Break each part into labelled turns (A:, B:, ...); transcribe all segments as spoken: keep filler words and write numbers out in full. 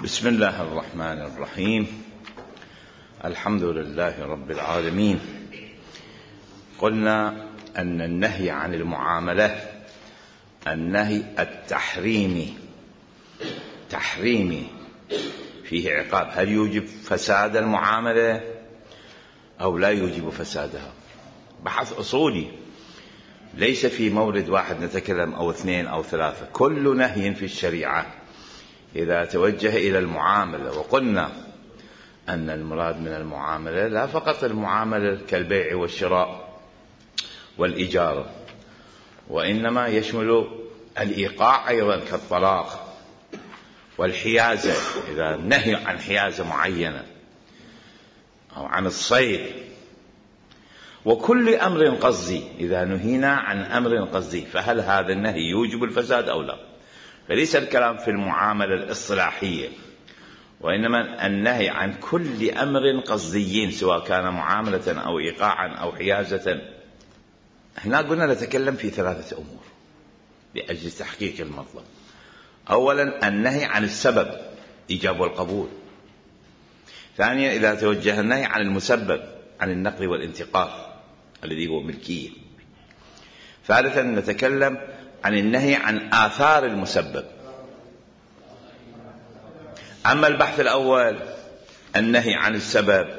A: بسم الله الرحمن الرحيم. الحمد لله رب العالمين. قلنا أن النهي عن المعاملة النهي التحريمي تحريمي فيه عقاب، هل يوجب فساد المعاملة أو لا يوجب فسادها؟ بحث أصولي، ليس في مورد واحد نتكلم أو اثنين أو ثلاثة. كل نهي في الشريعة إذا توجه إلى المعاملة، وقلنا أن المراد من المعاملة لا فقط المعاملة كالبيع والشراء والإجارة، وإنما يشمل الإيقاع أيضا كالطلاق والحيازة، إذا نهي عن حيازة معينة أو عن الصيد، وكل أمر قصدي. إذا نهينا عن أمر قصدي فهل هذا النهي يوجب الفساد أو لا؟ فليس الكلام في المعاملة الإصطلاحية، وإنما النهي عن كل أمر قصدي سواء كان معاملة أو إيقاعا أو حيازة. هنا قلنا نتكلم في ثلاثة أمور لأجل تحقيق المطلب. أولا النهي عن السبب، إيجاب والقبول. ثانيا إذا توجه النهي عن المسبب، عن النقل والانتقال الذي هو ملكية. ثالثا نتكلم عن النهي عن آثار المسبب. أما البحث الأول النهي عن السبب،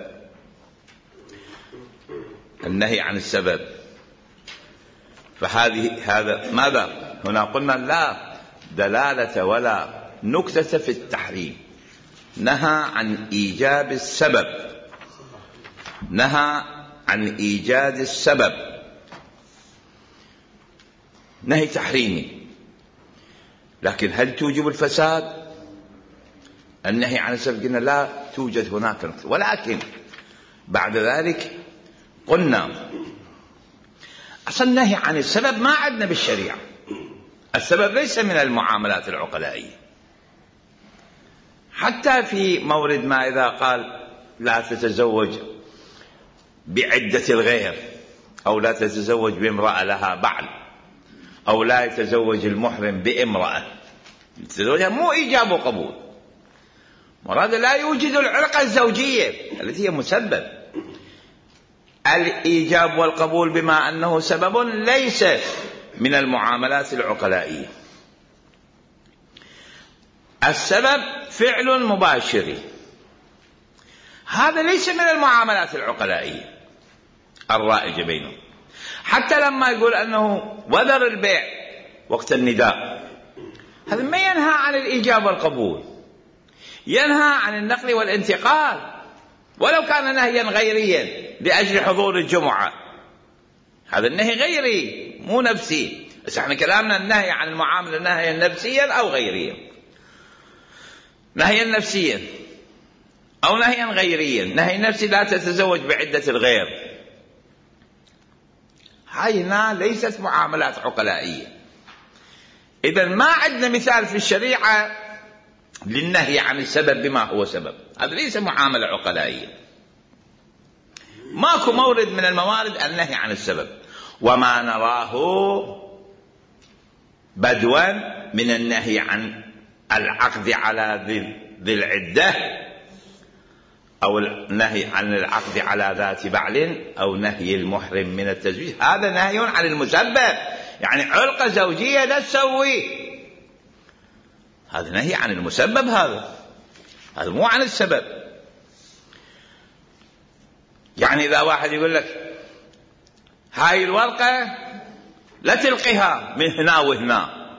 A: النهي عن السبب فهذه هذا ماذا؟ هنا قلنا لا دلالة ولا نكتة في التحريم، نهى عن إيجاب السبب، نهى عن إيجاد السبب، نهي تحريمي. لكن هل توجب الفساد؟ النهي عن السبب قلنا لا توجد هناك نقطة، ولكن بعد ذلك قلنا أصلا النهي عن السبب ما عندنا بالشريعة. السبب ليس من المعاملات العقلائية، حتى في مورد ما إذا قال لا تتزوج بعدة الغير، أو لا تتزوج بامرأة لها بعل، أو لا يتزوج المحرم بامرأة يتزوجها، مو إيجاب وقبول، مراد لا يوجد العلاقة الزوجية التي هي مسبب. الإيجاب والقبول بما أنه سبب ليس من المعاملات العقلائية. السبب فعل مباشر، هذا ليس من المعاملات العقلائية الرائجة بينهم. حتى لما يقول أنه وذر البيع وقت النداء، هذا ما ينهى عن الإيجاب والقبول، ينهى عن النقل والانتقال، ولو كان نهيا غيريا لأجل حضور الجمعة، هذا النهي غيري مو نفسي. بس احنا كلامنا النهي عن المعاملة نهيا نفسيا أو غيريا، نهيا نفسيا أو نهيا غيريا. نهي نفسي لا تتزوج بعدة الغير، هاي هنا ليست معاملات عقلائية. إذن ما عندنا مثال في الشريعة للنهي عن السبب بما هو سبب، هذا ليس معاملة عقلائية. ماكو مورد من الموارد النهي عن السبب، وما نراه بدوا من النهي عن العقد على ذي العدة، أو النهي عن العقد على ذات بعل، أو نهي المحرم من التزويج، هذا نهي عن المسبب، يعني علقة زوجية لا تسوي، هذا نهي عن المسبب، هذا هذا مو عن السبب. يعني إذا واحد يقول لك هاي الورقة لا تلقيها من هنا وهنا،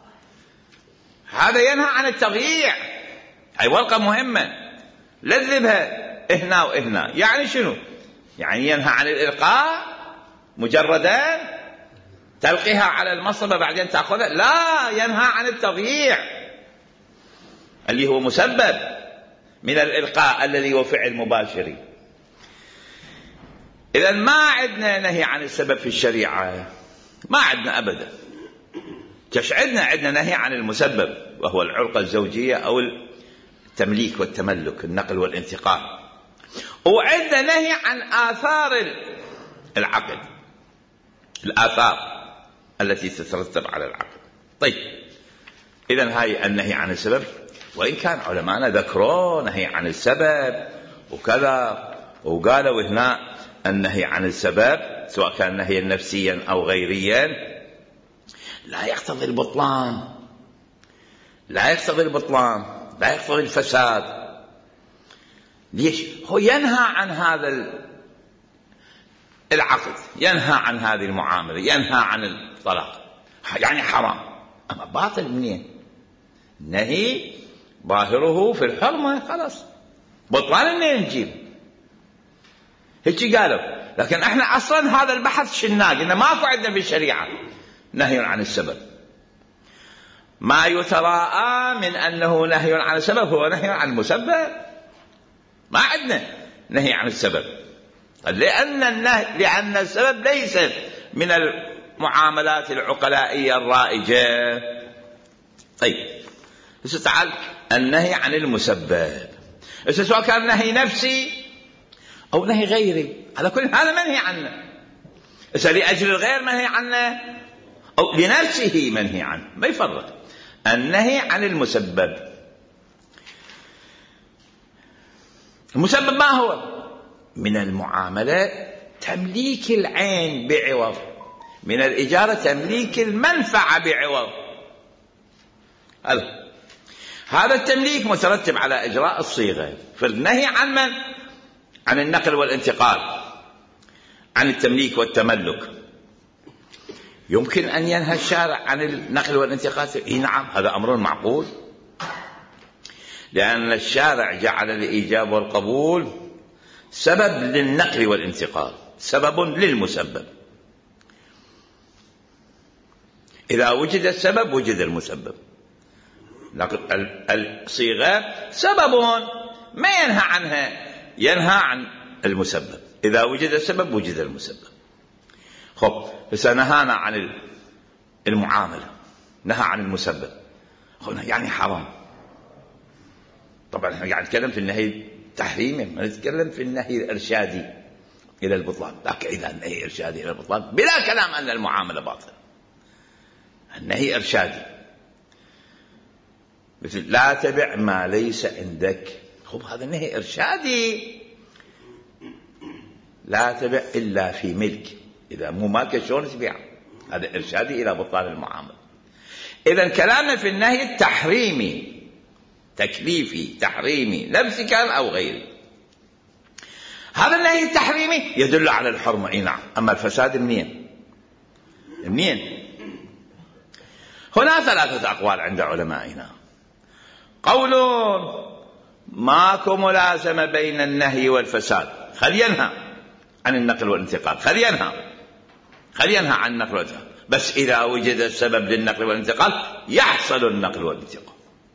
A: هذا ينهى عن التضييع. هاي ورقة مهمة لا تذهبها هنا وهنا، يعني شنو؟ يعني ينهى عن الإلقاء مجردا تلقيها على المصطبة بعدين تأخذها، لا، ينهى عن التضييع اللي هو مسبب من الإلقاء الذي هو فعل مباشر. إذا ما عندنا نهي عن السبب في الشريعة، ما عندنا أبدا. كش عندنا عندنا نهي عن المسبب، وهو العلاقة الزوجية أو التمليك والتملك، النقل والانتقال. وعندنا نهي عن آثار العقد، الآثار التي تترتب على العقد. طيب إذن هاي النهي عن السبب. وإن كان علماءنا ذكروا نهي عن السبب وكذا، وقالوا هنا النهي عن السبب سواء كان نهيا نفسيا أو غيريا لا يقتضي البطلان، لا يقتضي البطلان، لا يقتضي الفساد. ليش؟ هو ينهى عن هذا العقد، ينهى عن هذه المعاملة، ينهى عن الطلاق، يعني حرام. أما باطل منين؟ نهي ظاهره في الحرمة، خلاص بطلان منين نجيب؟ هيك قالوا. لكن احنا اصلا هذا البحث شلناه، قلنا ماكو عندنا في الشريعة نهي عن السبب. ما يتراءى من أنه نهي عن السبب هو نهي عن المسبب، ما عندنا نهي عن السبب، لأن النهي لأن السبب ليس من المعاملات العقلائية الرائجة. طيب تعال النهي عن المسبب، سواء كان نهي نفسي أو نهي غيري، على كل هذا منهي عنه. لأجل الغير منهي عنه أو لنفسه منهي عنه، ما يفرق. النهي عن المسبب، المسبب ما هو؟ من المعاملة تمليك العين بعوض، من الإجارة تمليك المنفعة بعوض. هذا التمليك مترتب على إجراء الصيغة. فالنهي عن من؟ عن النقل والانتقال، عن التمليك والتملك. يمكن أن ينهى الشارع عن النقل والانتقال؟ إيه نعم، هذا أمر معقول، لأن الشارع جعل الإيجاب والقبول سبب للنقل والانتقال، سبب للمسبب. إذا وجد السبب وجد المسبب. الصيغة سبب ما ينهى عنها، ينهى عن المسبب. إذا وجد السبب وجد المسبب. خب فسنهانا عن المعاملة، نهى عن المسبب، يعني حرام. طبعا احنا قاعد نتكلم في النهي التحريمي، ما نتكلم في النهي الإرشادي إلى البطلان. لكن إذا النهي إرشادي إلى البطلان بلا كلام أن المعاملة باطلة. النهي إرشادي، مثل لا تبع ما ليس عندك. خب هذا النهي إرشادي، لا تبع إلا في ملك، إذا مو مالك شلون تبيع؟ هذا إرشادي إلى بطلان المعاملة. إذا كلامنا في النهي التحريمي، تكليفي تحريمي نفسي كان أو غيري. هذا النهي التحريمي يدل على الحرمة، إيه نعم. أما الفساد منين؟ منين؟ هنا ثلاثة أقوال عند علمائنا. قول ماكو ملازمة بين النهي والفساد، خلي ينهى عن النقل والانتقال، خلي ينهى خلي ينهى عن النقل والانتقال، بس إذا وجد السبب للنقل والانتقال يحصل النقل والانتقال.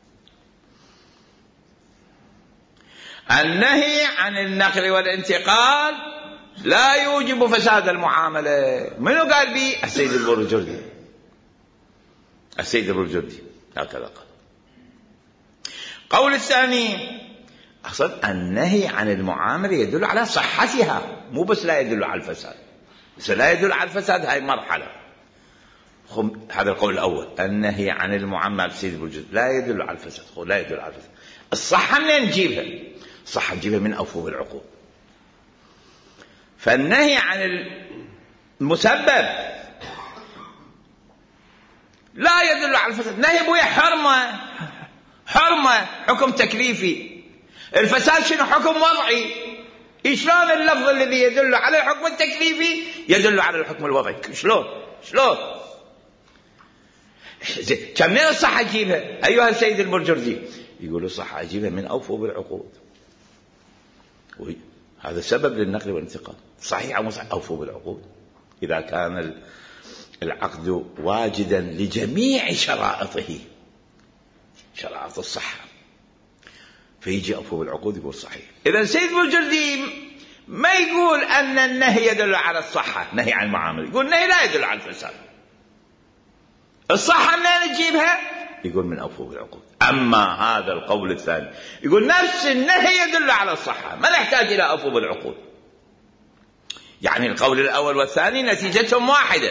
A: النهي عن النقل والانتقال لا يوجب فساد المعاملة. منو قال بي؟ السيد البرجردي. السيد البرجردي هكذا قال. قول الثاني أقصد النهي عن المعاملة يدل على صحتها، مو بس لا يدل على الفساد. بس لا يدل على الفساد هاي مرحلة. هذا القول الأول، النهي عن المعاملة السيد البرجردي لا يدل على الفساد، لا يدل على الفساد. الصحة منين نجيبها؟ الصحة نجيبها من أوفو العقود. فالنهي عن المسبب لا يدل على الفساد. نهي بويا حرمة، حرمة حكم تكليفي. الفساد شنو؟ حكم وضعي. شلون اللفظ الذي يدل على الحكم التكليفي يدل على الحكم الوضعي؟ شلون شلون كم من الصحة أجيبها أيها السيد البرجردي؟ يقول الصحة أجيبها من أوفوا بالعقود، هذا سبب للنقل والانتقال. صحيح أو مو صحيح؟ أوفوا بالعقود إذا كان العقد واجدا لجميع شرائطه، شرائط الصحة، فيجي أوفوا بالعقود يقول صحيح. إذا السيد البرجردي ما يقول أن النهي يدل على الصحة، نهي عن المعاملة، يقول النهي لا يدل على الفساد. الصحة منين نجيبها؟ يقول من أوفوا بالعقود. أما هذا القول الثاني يقول نفس النهي يدل على الصحة، ما نحتاج إلى أوفوا بالعقود. يعني القول الأول والثاني نتيجتهم واحدة،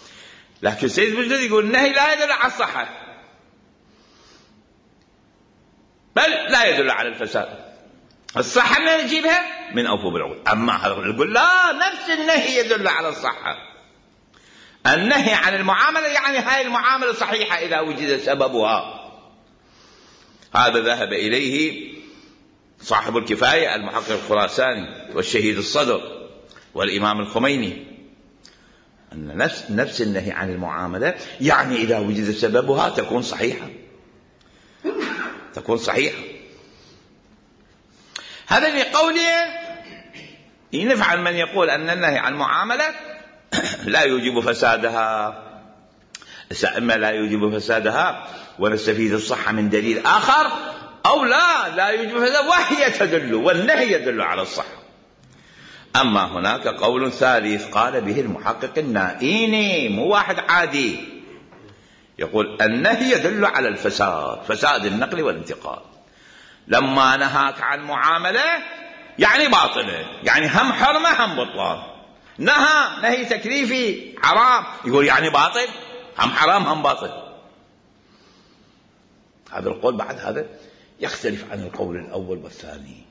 A: لكن السيد البرجردي يقول النهي لا يدل على الصحة. بل لا يدل على الفساد. الصحة من نجيبها من أوفوا بالعقود. أما هذا يقول لا، نفس النهي يدل على الصحة. النهي عن المعاملة يعني هاي المعاملة صحيحة إذا وجد سببها. هذا ذهب إليه صاحب الكفاية المحقق الخراساني والشهيد الصدر والإمام الخميني، أن نفس, نفس النهي عن المعاملة يعني إذا وجد سببها تكون صحيحة، تكون صحيحة. هذا لقوله ينفع من يقول أن النهي عن المعاملة لا يوجب فسادها، إما لا يوجب فسادها ونستفيد الصحة من دليل آخر، أو لا لا يوجب فسادها وهي تدل والنهي يدل على الصحة. أما هناك قول ثالث قال به المحقق النائيني، مو واحد عادي، يقول النهي يدل على الفساد، فساد النقل والانتقال. لما نهاك عن معاملة يعني باطلة، يعني هم حرمة هم بطلان. نهى نهي تكليفي حرام، يقول يعني باطل، هم حرام هم باطل. هذا القول بعد هذا يختلف عن القول الأول والثاني.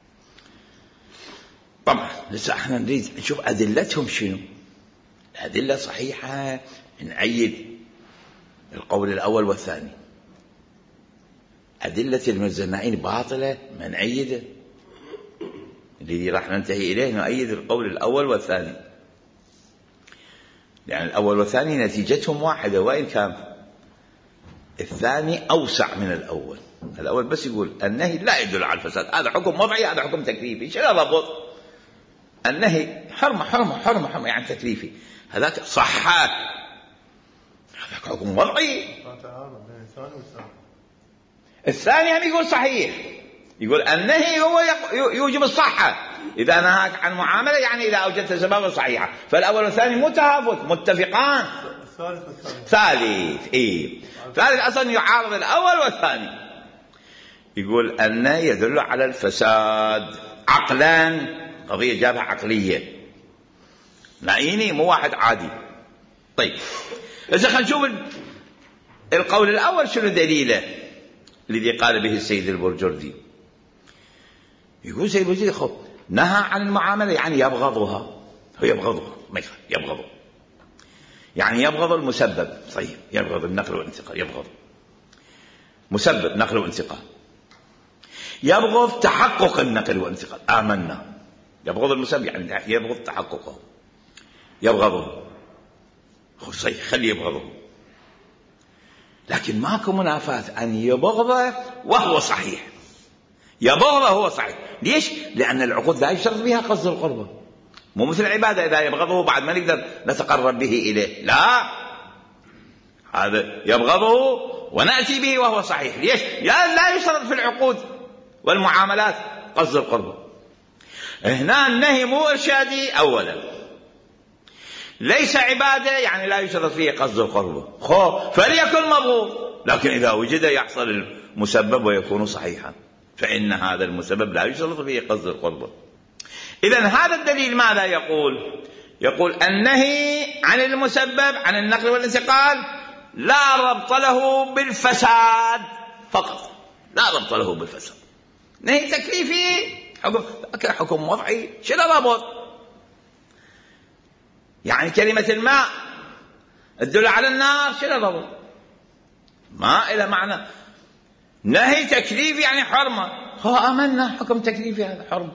A: طبعا لسه احنا نريد نشوف أدلتهم شنو. الأدلة صحيحة نعيد القول الأول والثاني، أدلة المزنائين باطلة ما نعيده. اللي راح ننتهي إليه نؤيد القول الأول والثاني، يعني الأول والثاني نتيجتهم واحدة، وإن كان الثاني أوسع من الأول. الأول بس يقول النهي لا يدل على الفساد، هذا حكم وضعي هذا حكم تكليفي. شنو ربط النهي؟ حرمة حرمة حرمة حرمة يعني تكليفي، هذاك صحة، هذاك حكم وضعي. الثاني هم يقول صحيح، يقول النهي هو يوجب الصحة. إذا نهاك عن معاملة يعني إذا أوجدت سببا صحيحة. فالأول والثاني متهافت متفقان. ثالث إيه ثالث أصلا يعارض الأول والثاني، يقول النهي يدل على الفساد عقلا، قضية جابها عقلية، نعيني مو واحد عادي. طيب إذا خلينا نشوف القول الأول شنو دليله الذي قال به السيد البرجردي. يقول السيد البرجردي خب نهى عن المعاملة يعني يبغضها، هو يبغضها ما يبغضه، يعني يبغض المسبب. طيب يبغض النقل والانتقال، يبغض مسبب نقل وانتقال، يبغض تحقق النقل والانتقال، آمنا. يبغض المسبب يعني يبغض تحققه، يبغضه. صحيح خلي يبغضه، لكن ماكو منافاة أن يبغضه وهو صحيح. يبغضه هو صحيح. ليش؟ لأن العقود لا يشترط بها قصد القربة، مو مثل العبادة إذا يبغضه بعد ما نقدر نتقرب به إليه، لا، هذا يبغضه ونأتي به وهو صحيح. ليش؟ لا يشترط في العقود والمعاملات قصد القربة. هنا النهي مو إرشادي أولا، ليس عبادة يعني لا يشترط فيه قصد القربة، خو فليكن مبغوض، لكن إذا وجد يحصل المسبب ويكون صحيحا فإن هذا المسبب لا يشترط فيه قصد القربة. إذن هذا الدليل ماذا يقول؟ يقول النهي عن المسبب عن النقل والانتقال لا ربط له بالفساد فقط، لا ربط له بالفساد. نهي تكليفي حكم, حكم وضعي، شنو ربط؟ يعني كلمة الماء تدل على النار، شنو ربط؟ ما إلى معنى. نهي تكليفي يعني حرمة، هو آمنا حكم تكليفي هذا حرمة.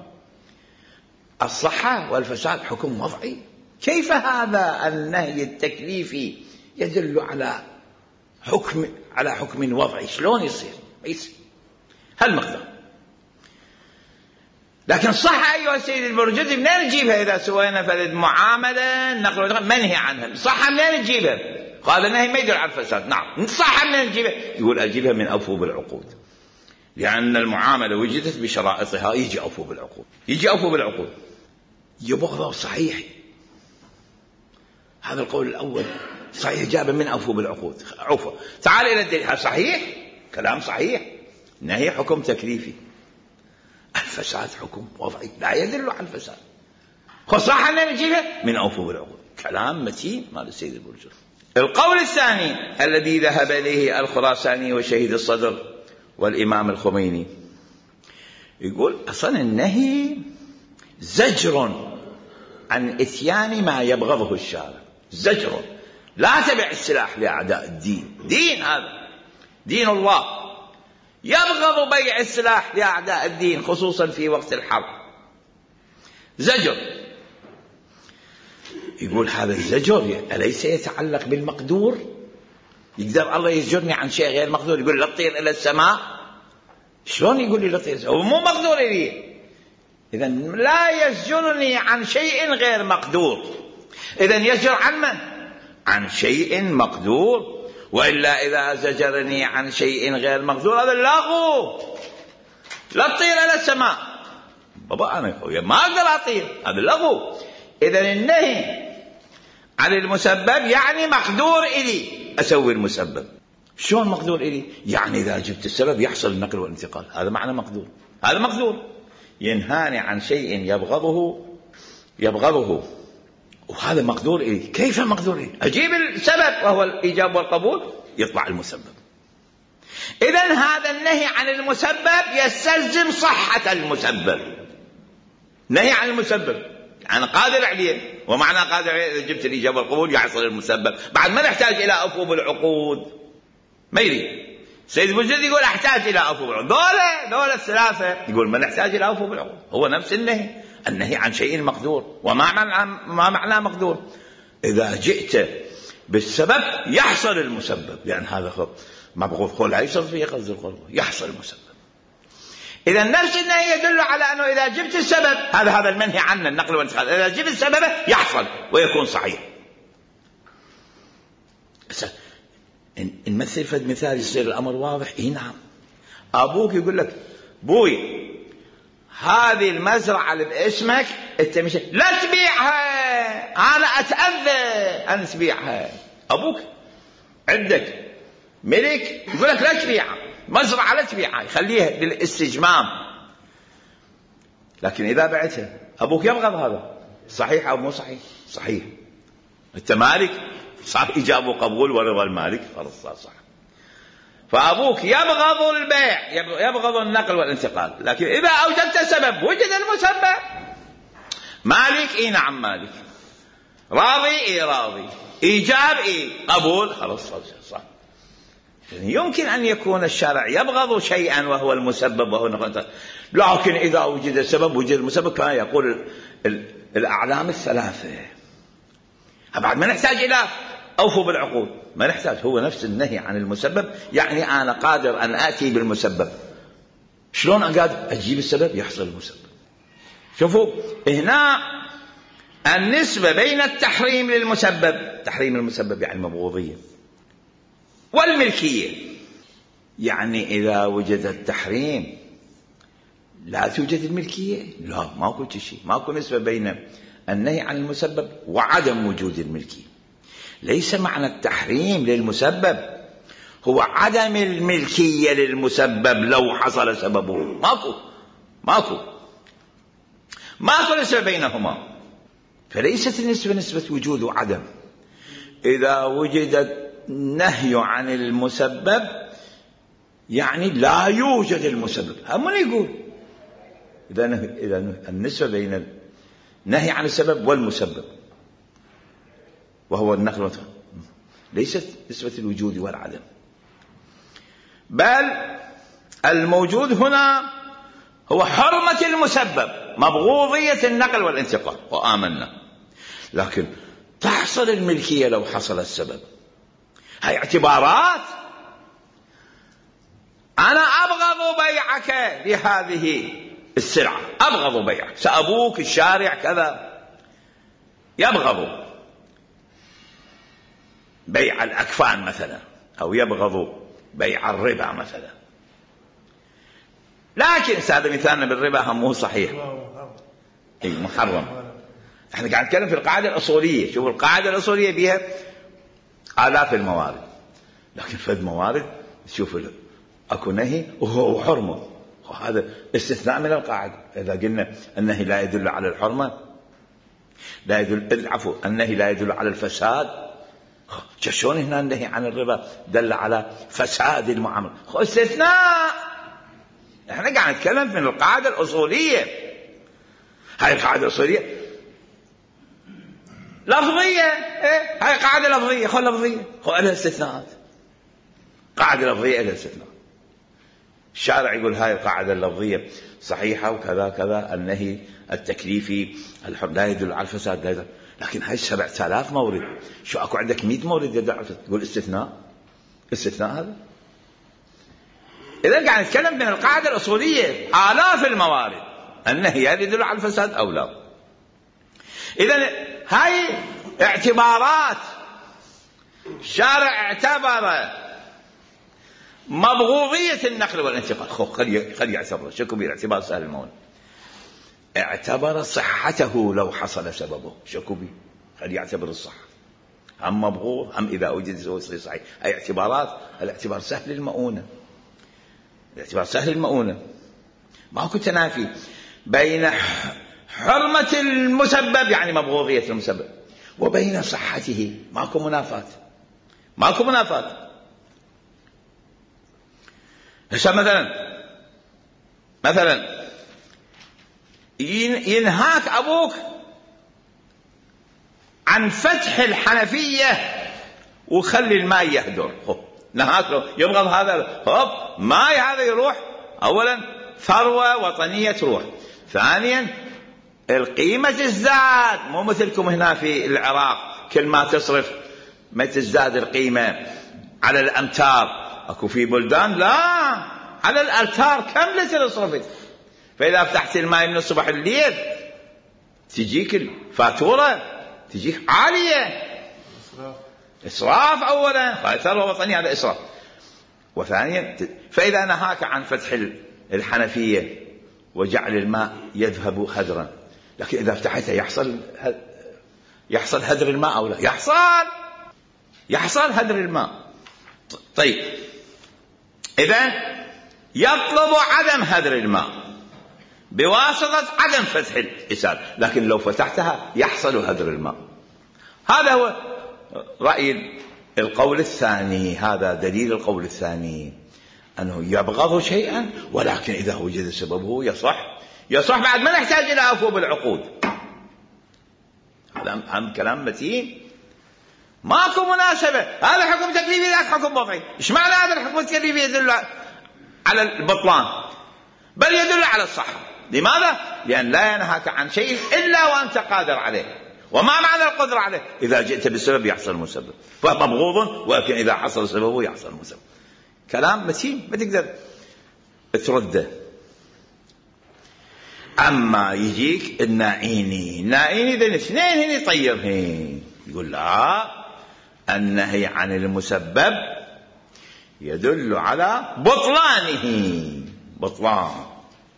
A: الصحة والفساد حكم وضعي. كيف هذا النهي التكليفي يدل على حكم على حكم وضعي؟ شلون يصير؟ يصير هالمقدار. لكن الصحة أيها السيد البرجردي منين نجيبها إذا سوينا فلد معاملة نقل منهي عنها؟ الصحة منين نجيبها؟ قال النهي ما يدل على الفساد. نعم الصحة منين نجيبها؟ يقول أجيبها من أوفوا بالعقود، لأن المعاملة وجدت بشرائطها، يجي أوفوا بالعقود، يجي أوفوا بالعقود. يبغضه صحيح، هذا القول الأول صحيح جاب من أوفوا بالعقود، عفوا. تعال إلى الدليل، صحيح كلام صحيح، نهي حكم تكليفي، الفساد حكم وضعي لا يدل على الفساد، خصاحة أن نجيبها من أوفوا بالعقود. كلام متين مال السيد البرجردي. القول الثاني الذي ذهب إليه الخراساني وشهيد الصدر والإمام الخميني، يقول أصلا النهي زجر عن إتيان ما يبغضه الشارع، زجر. لا تبع السلاح لأعداء الدين، دين هذا دين الله، يبغض بيع السلاح لأعداء الدين خصوصا في وقت الحرب، زجر. يقول هذا الزجر أليس يتعلق بالمقدور؟ يقدر الله يزجرني عن شيء غير مقدور؟ يقول لا تطير إلى السماء، شلون يقول لي لا تطير؟ هو مو مقدور لي. إذا لا يزجرني عن شيء غير مقدور، إذا يزجر عن من؟ عن شيء مقدور. وإلا إذا زجرني عن شيء غير مقدور هذا لغو، لا تطير إلى السماء. بابا أنا ما أقدر أطير، هذا لغو. إذا النهي عن المسبب يعني مقدور إلي أسوي المسبب. شلون مقدور إلي؟ يعني إذا جبت السبب يحصل النقل والانتقال، هذا معنى مقدور. هذا مقدور، ينهاني عن شيء يبغضه يبغضه وهذا مقدور إلي. كيف مقدور إلي؟ أجيب السبب وهو الإيجاب والقبول، يطلع المسبب. إذن هذا النهي عن المسبب يستلزم صحة المسبب. نهي عن المسبب يعني قادر عليه، ومعنى قادر عليه إذا جبت الإيجاب والقبول يحصل المسبب. بعد ما نحتاج إلى أفو بالعقود، ما يريد سيد بوجد يقول أحتاج إلى أفو بالعقود، دولة دولة الثلاثة يقول ما نحتاج إلى أفو بالعقود. هو نفس النهي، النهي عن شيء مقدور. وما معنى ما معنى مقدور؟ إذا جئت بالسبب يحصل المسبب، لأن يعني هذا مبغوض خلع يحصل فيه قصد الخلق، يحصل المسبب. إذا نفس النهي يدل على أنه إذا جبت السبب، هذا هذا المنهي عنه النقل والانتقال، إذا جبت السبب يحصل ويكون صحيح. نمثل فد مثال يصير الأمر واضح. إيه نعم، أبوك يقول لك بوي هذه المزرعة اللي باسمك انت مش لا تبيعها، أنا أتأذى أن تبيعها. أبوك عندك ملك يقول لك لا تبيعها، مزرعة لا تبيعها، يخليها للاستجمام. لكن إذا بعتها أبوك يبغض هذا، صحيح أو مو صحيح؟ صحيح. أنت مالك، صار إيجاب وقبول ورضا المالك، خلاص صح. فأبوك يبغض البيع، يبغض النقل والانتقال. لكن إذا أوجدت سبب وجد المسبب. مالك إيه نعم مالك، راضي إيه راضي، إيجاب إيه قبول، خلاص صح. يمكن أن يكون الشرع يبغض شيئا وهو المسبب وهو النقل، لكن إذا وجد السبب وجد المسبب. كان يقول الأعلام الثلاثة بعد ما نحتاج إلى أوفوا بالعقود، ما نحتاج. هو نفس النهي عن المسبب، يعني أنا قادر أن آتي بالمسبب. شلون أقادر أجيب السبب يحصل المسبب؟ شوفوا هنا النسبة بين التحريم للمسبب، تحريم المسبب يعني المبغوضية، والملكية. يعني إذا وجد التحريم لا توجد الملكية؟ لا، ماكو شيء، ماكو نسبة بين النهي عن المسبب وعدم وجود الملكية. ليس معنى التحريم للمسبب هو عدم الملكية للمسبب لو حصل سببه، ماكو ماكو ماكو نسبة بينهما. فليست النسبة نسبة وجود وعدم. إذا وجد النهي عن المسبب يعني لا يوجد المسبب. هم من يقول إذا إذا النسبة بين النهي عن السبب والمسبب وهو النقل والانتقال ليست نسبة الوجود والعدم، بل الموجود هنا هو حرمة المسبب، مبغوضية النقل والانتقال، وآمنا. لكن تحصل الملكية لو حصل السبب. هاي اعتبارات. أنا أبغض بيعك لهذه السلعة، أبغض بيعك، سأبوك الشارع كذا، يبغض بيع الأكفان مثلا، أو يبغض بيع الربا مثلا. لكن هذا مثالنا بالربا هم مو صحيح، اي محرم. احنا قاعد نتكلم في القاعدة الأصولية. شوفوا القاعدة الأصولية بها آلاف الموارد، لكن في الموارد شوفوا أكو نهي وهو حرمه، وهذا استثناء من القاعدة. إذا قلنا النهي لا يدل على الحرمة، لا يدل العفو النهي لا يدل على الفساد، شلون هنا النهي عن الربا دل على فساد المعاملة؟ استثناء احنا قاعد نتكلم من القاعدة الأصولية. هاي القاعدة الأصولية لفظية، ايه هاي قاعدة لفظية، خل لفظية، خل لها استثناءات، قاعدة لفظية لها استثناء. الشارع يقول هاي القاعدة اللفظية صحيحة وكذا كذا، النهي التكليفي الحر لا يدل على الفساد لا يدل. لكن هاي سبعة آلاف مورد، شو أكو عندك مئة مورد يدل، تقول استثناء؟ استثناء هذا؟ إذا قاعد نتكلم من القاعدة الأصولية آلاف الموارد، النهي هل يدل على الفساد أو لا؟ إذا هاي اعتبارات الشارع اعتبر مبغوضية النقل والانتقال، خل خل يعتبر شكو بالاعتبار سهل المون، اعتبر صحته لو حصل سببه، شكو بي خل يعتبر الصحة، أم مبغوض أم إذا وجد صحيح. أي اعتبارات، الاعتبار سهل المؤونة، الاعتبار سهل المؤونة، ما كنت تنافي بين حرمة المسبب يعني مبغوضية المسبب وبين صحته، ماكو منافاة، ماكو منافاة. هسه مثلا مثلا ينهاك أبوك عن فتح الحنفية وخلي الماء يهدر، نهاك له يبغض هذا، هوب ماء هذا يروح، أولا ثروة وطنية تروح، ثانيا القيمة تزداد، مو مثلكم هنا في العراق كل ما تصرف ما تزداد القيمة على الأمتار، أكو في بلدان لا على الأمتار كاملة صرفت، فإذا فتحت الماء من الصبح الليل تجيك الفاتورة تجيك عالية، إسراف أولا، ثروة وطنية هذا إسراف، وثانيا فإذا نهاك عن فتح الحنفية وجعل الماء يذهب هدرا، لكن إذا فتحتها يحصل يحصل هدر الماء أو لا؟ يحصل يحصل هدر الماء. طيب إذن يطلب عدم هدر الماء بواسطة عدم فتح الإسال، لكن لو فتحتها يحصل هدر الماء. هذا هو رأي القول الثاني، هذا دليل القول الثاني، أنه يبغض شيئا ولكن إذا وجد سببه يصح يصح بعد ما نحتاج إلى عفو بالعقود. هذا أهم كلام متين، ماكو مناسبة، هذا حكم تكليفي ذاك حكم وضعي. إيش معنى هذا الحكم التكليفي يدل على البطلان بل يدل على الصحة؟ لماذا؟ لأن لا ينهاك عن شيء إلا وأنت قادر عليه. وما معنى القدرة عليه؟ إذا جئت بالسبب يحصل المسبب، فمبغوض ولكن إذا حصل سببه يحصل المسبب. كلام متين ما تقدر ترده. أما يجيك النائيني، النائيني ذا الاثنين هنا يطيرهن، يقول لا، النهي عن المسبب يدل على بطلانه، بطلان.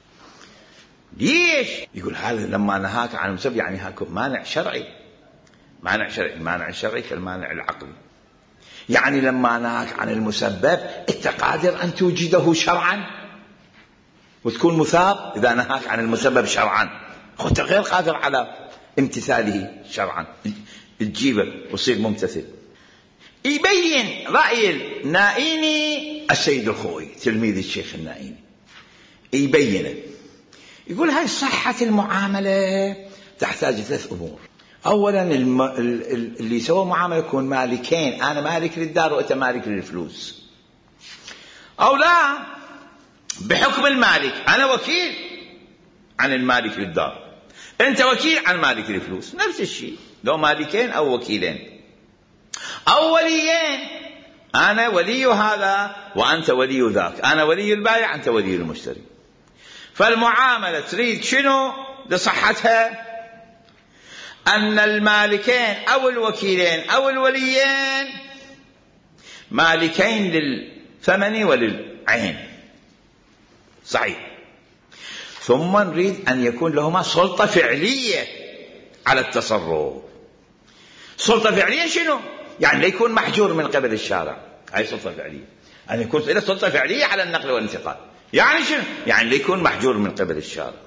A: ليش؟ يقول هذا لما نهاك عن المسبب يعني هاك مانع شرعي، مانع شرعي، المانع الشرعي كالمانع العقلي. يعني لما نهاك عن المسبب انت قادر ان توجده شرعا وتكون مثاب، اذا نهاك عن المسبب شرعا انت غير قادر على امتثاله شرعا، تجيبه وتصير ممتثل. يبين رأي النائيني السيد الخوئي تلميذ الشيخ النائيني، يبينه، يقول هاي صحة المعاملة تحتاج ثلاث أمور. أولا الم... اللي يسوي معاملة يكون مالكين، أنا مالك للدار وأنت مالك للفلوس، أو لا بحكم المالك، أنا وكيل عن المالك للدار، أنت وكيل عن مالك للفلوس، نفس الشيء لو مالكين أو وكيلين أو وليين، أنا ولي هذا وأنت ولي ذاك، أنا ولي البائع أنت ولي المشتري. فالمعاملة تريد شنو لصحتها؟ أن المالكين أو الوكيلين أو الوليين مالكين للثمن وللعين، صحيح. ثم نريد أن يكون لهما سلطة فعلية على التصرف. سلطة فعلية شنو؟ يعني لا يكون محجور من قبل الشارع، هاي سلطة فعلية، أن يكون له سلطة فعلية على النقل والانتقال، يعني شنو؟ يعني لا يكون محجور من قبل الشارع.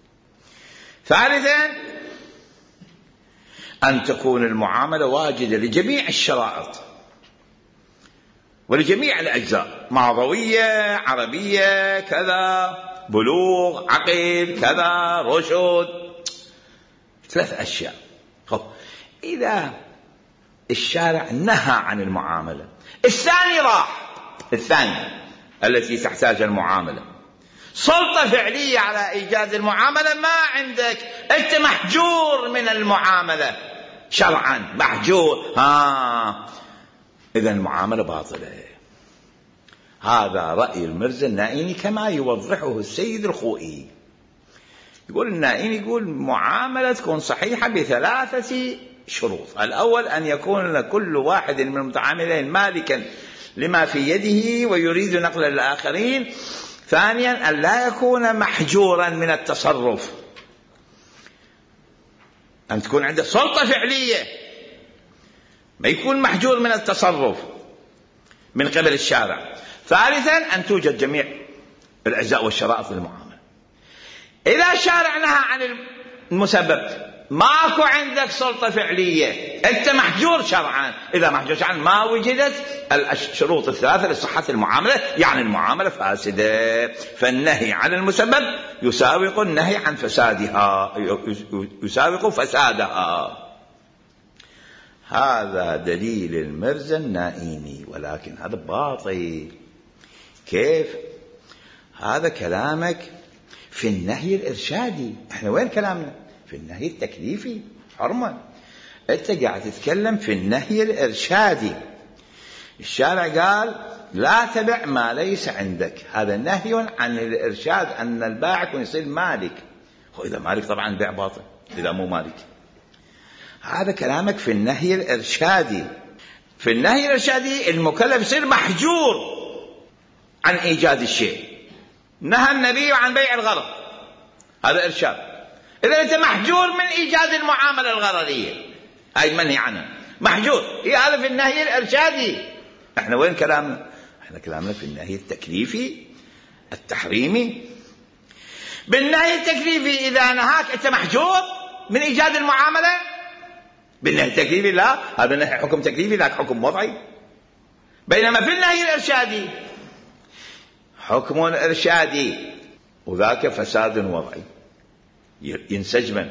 A: ثالثا أن تكون المعاملة واجدة لجميع الشرائط ولجميع الأجزاء، معضوية، عربية، كذا، بلوغ، عقل، كذا، رشد، ثلاث أشياء. خب إذا الشارع نهى عن المعاملة، الثاني راح، الثاني التي تحتاج المعاملة، سلطة فعلية على إيجاد المعاملة ما عندك، أنت محجور من المعاملة شرعا، محجور، ها إذا المعاملة باطلة. هذا رأي المرزا النائيني كما يوضحه السيد الخوئي. يقول النائيني يقول معاملة تكون صحيحة بثلاثة شروط. الأول أن يكون كل واحد من المتعاملين مالكا لما في يده ويريد نقل الآخرين. ثانيا أن لا يكون محجورا من التصرف، أن تكون عنده سلطة فعلية، ما يكون محجور من التصرف من قبل الشارع. ثالثا أن توجد جميع الأجزاء والشرائط للمعاملة. إذا الشارع نهى عن المسبب، ماكو عندك سلطة فعلية، أنت محجور شرعا. إذا محجور شرعا ما وجدت الشروط الثلاثة لصحة المعاملة، يعني المعاملة فاسدة. فالنهي عن المسبب يساوق النهي عن فسادها، يساوق فسادها. هذا دليل المرزا النائيني، ولكن هذا باطل. كيف؟ هذا كلامك في النهي الإرشادي، احنا وين كلامنا؟ في النهي التكليفي. حرمة، انت قاعد تتكلم في النهي الإرشادي. الشارع قال لا تبع ما ليس عندك، هذا نهي عن الإرشاد، أن البائع يكون يصير مالك. إذا مالك طبعا البيع باطل، إذا مو مالك. هذا كلامك في النهي الإرشادي. في النهي الإرشادي المكلف يصير محجور عن إيجاد الشيء. نهى النبي عن بيع الغرض، هذا إرشاد. إذا أنت محجور من إيجاد المعاملة الغرضية، هاي منهي عنها، محجور. هي هذا في النهي الإرشادي. احنا وين كلامنا؟ احنا كلامنا في النهي التكليفي التحريمي. بالنهي التكليفي إذا نهاك أنت محجور من إيجاد المعاملة. بالنهي التكليفي لا، هذا نهي حكم تكليفي، ذاك حكم وضعي. بينما في النهي الإرشادي حكم إرشادي وذاك فساد وضعي، ينسجم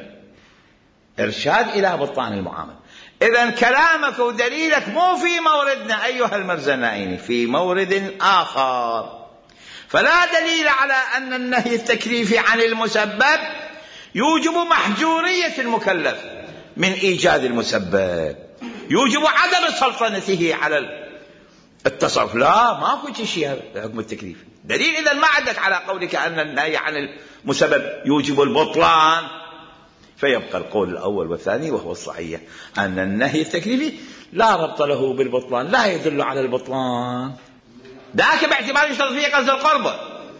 A: إرشاد إلى بطلان المعاملة. إذن كلامك ودليلك مو في موردنا أيها المرزا النائيني، في مورد آخر. فلا دليل على أن النهي التكليفي عن المسبب يوجب محجورية المكلف من إيجاد المسبب، يوجب عدم سلطنته على التصرف. لا، ما كنت شيء هذا الحكم التكليفي. دليل إذا ما عندك على قولك أن النهي عن المسبب يوجب البطلان. فيبقى القول الأول والثاني وهو الصحيح، أن النهي التكليفي لا ربط له بالبطلان، لا يدل على البطلان. ذاك باعتبار يشترط فيه قصد القرب.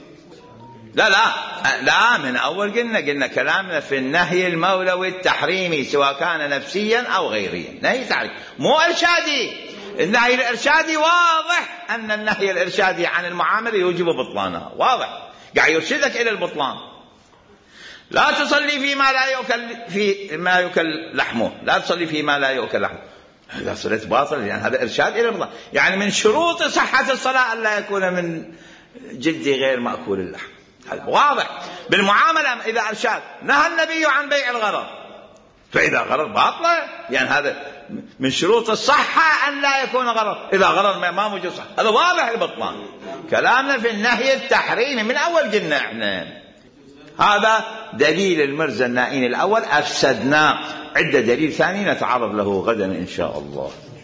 A: لا لا لا، من أول قلنا قلنا كلامنا في النهي المولوي التحريمي، سواء كان نفسيا أو غيريا، نهي تحريم مو إرشادي. النهي الإرشادي واضح أن النهي الإرشادي عن المعاملة يوجب بطلانها، واضح، قاعد يرشدك إلى البطلان. لا تصلي فيما لا يؤكل، في ما يؤكل لحمه، لا تصلي فيما لا يؤكل لحمه. إذا صليت باطل، يعني هذا إرشاد إلى البطلان. يعني من شروط صحة الصلاة أن لا يكون من جلد غير مأكول اللحم، هذا واضح. بالمعاملة إذا إرشاد، نهى النبي عن بيع الغرض، فإذا غرض باطلة، يعني هذا من شروط الصحة أن لا يكون غرض. إذا غرض ما موجود صح، هذا واضح البطلان. كلامنا في النهي التحريمي من أول قلنا إحنا هذا دليل المرزا النائيني الأول أفسدناه. عدة دليل ثاني نتعرض له غدا إن شاء الله.